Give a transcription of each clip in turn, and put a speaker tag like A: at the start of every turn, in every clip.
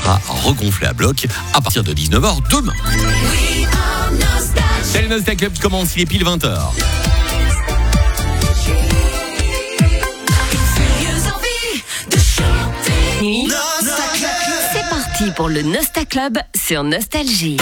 A: sera regonflé à bloc à partir de 19h demain. C'est le Nostal Club qui commence, il est pile 20h.
B: C'est parti pour le Nostal Club sur Nostalgie.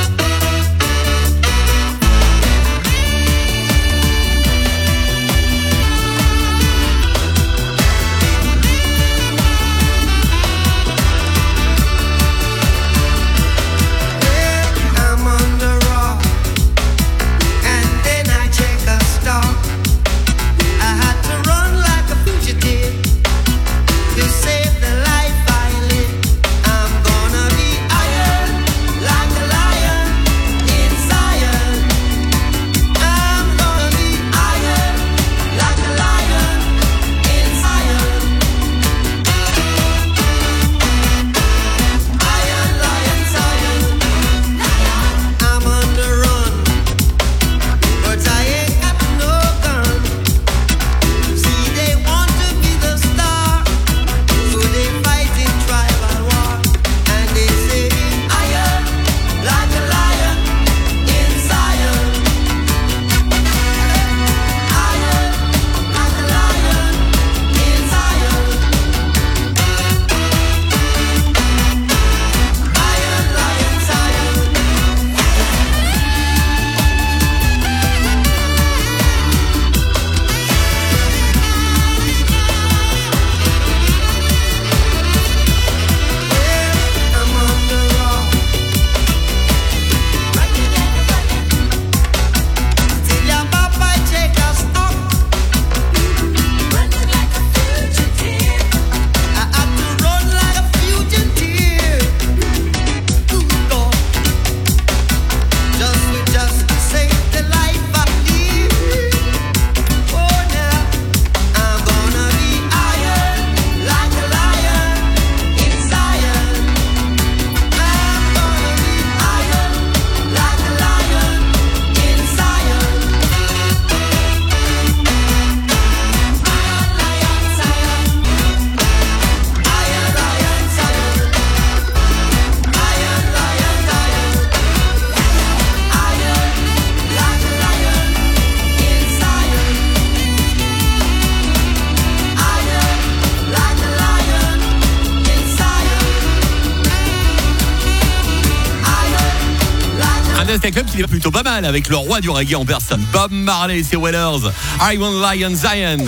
A: Nostal Club qui est plutôt pas mal avec le roi du reggae en personne, Bob Marley et ses Wailers. I Want Lion Zion.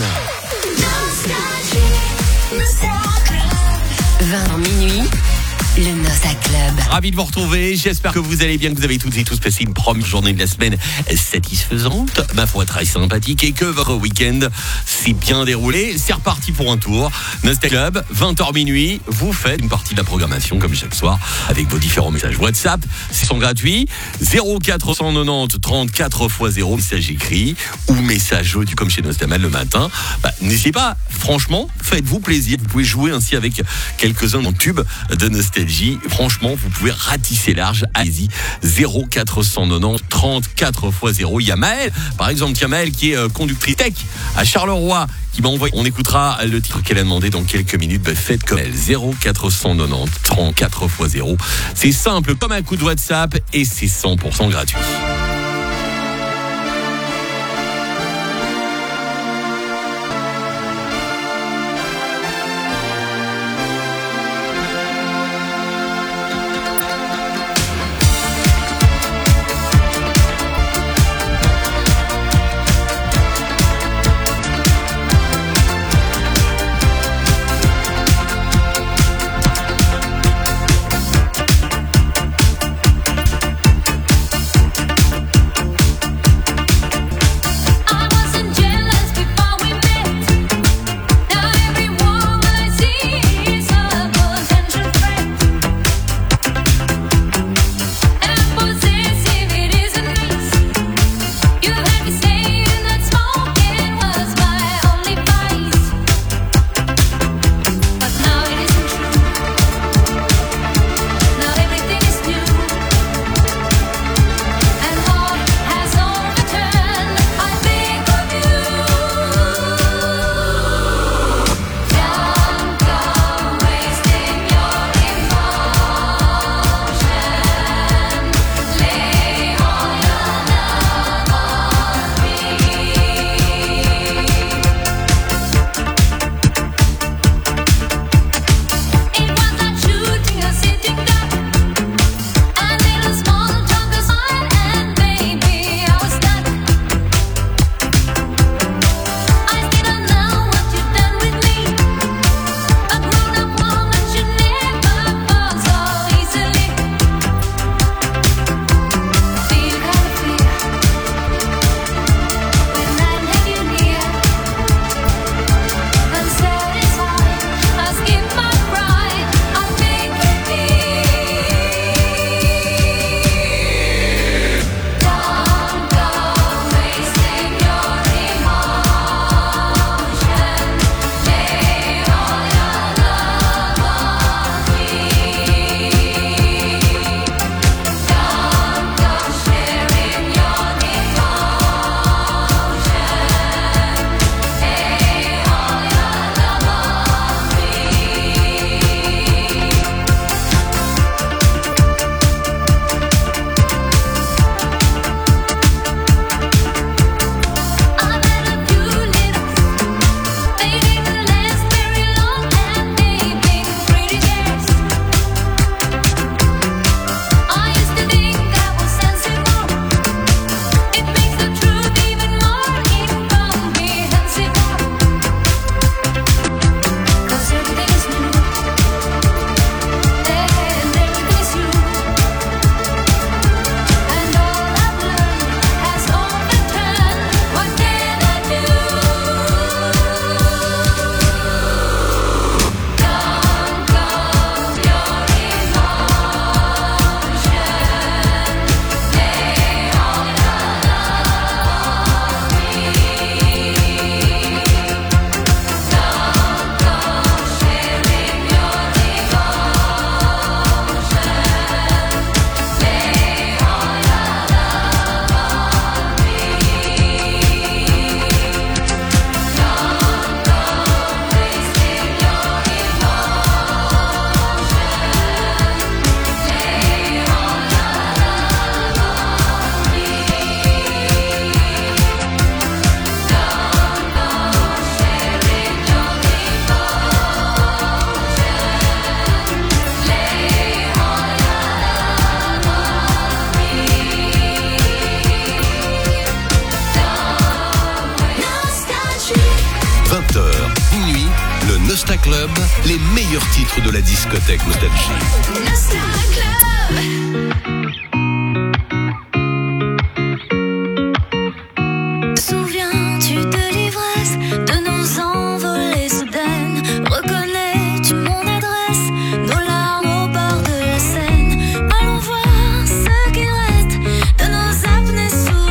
B: 20h minuit, le Nostal Club.
A: Ravi de vous retrouver, j'espère que vous allez bien, que vous avez toutes et tous passé une première journée de la semaine satisfaisante, ma foi très sympathique, et que votre week-end s'est bien déroulé. C'est reparti pour un tour. Nostal Club, 20h minuit, vous faites une partie de la programmation comme chaque soir avec vos différents messages WhatsApp. Ils sont gratuits. 0490 34 x 0, message écrit ou message audio comme chez Nostaman le matin. N'hésitez pas, franchement, faites-vous plaisir. Vous pouvez jouer ainsi avec quelques-uns de tubes de nostalgie. Franchement, vous pouvez ratisser large. Allez-y, 0490 34 x 0. Il y a Maëlle, par exemple, qui est conductrice tech à Charleroi, qui m'a envoyé. On écoutera le titre qu'elle a demandé dans quelques minutes. Faites comme elle. 0490 34 x 0. C'est simple comme un coup de WhatsApp et c'est 100% gratuit.
C: les meilleurs titres de la discothèque Nostalgie.